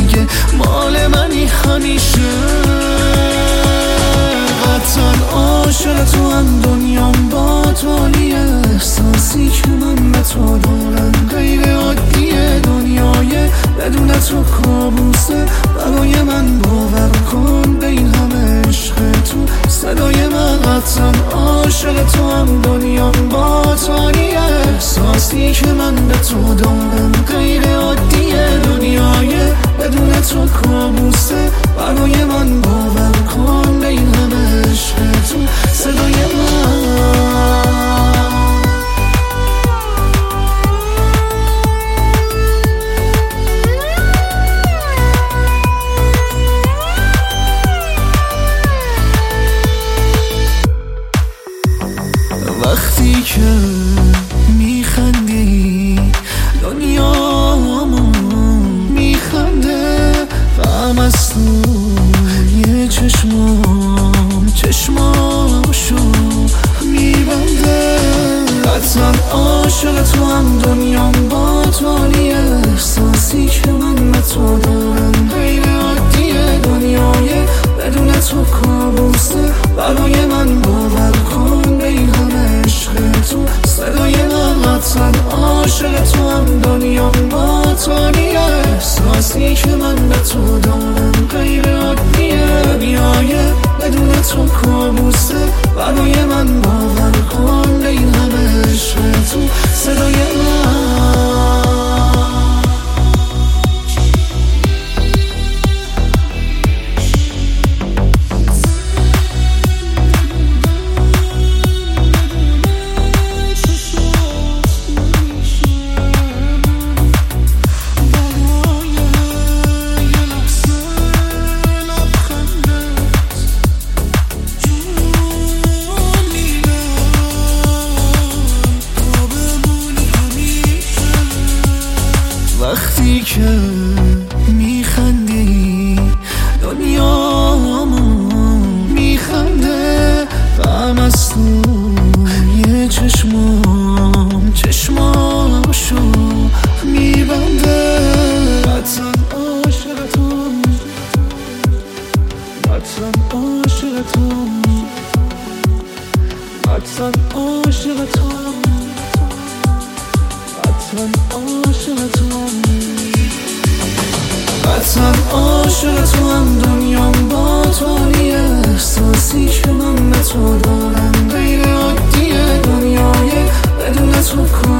دیگه مال منی همیشه. قطعا عاشق تو هم دنیام با تولی، احساسی که من به تو دارم غیر عادیه. دنیای بدون تو کابوسه برای من، باور کن به این همه عشق تو صدای من. قطعا عاشق تو هم دنیام با تولی، احساسی که من به تو دارم غیر عادیه. دنیای بدون تو کابوسه برای من، باور کن به این همه عشق تو صدای من. وقتی که میخندی دنیامو میخنده، غم از توی چشماشو میبنده. قطعا عاشق تو هم دنیام با تولی، احساسی که من به تو دارم غیر عادیه. دنیای بدون تو کابوسه برای من، باور کن به این همه عشق تو صدای من. قطعا عاشق تو هم دنیام با تولی، احساسی که من به تو دارم غیر عادیه. دنیای بدون تو کابوسه برای من، باور کن به این همه عشق تو صدای من. وقتی که میخندی دنیامو میخنده، غم از توی چشماشو میبنده. قطعا عاشق تو، قطعا عاشق تو، قطعا عاشق تو، قطعا عاشق تو. قطعا عاشق تو هم دنیام با تولی، احساسی که من به تو دارم غیر عادیه. دنیای بدون تو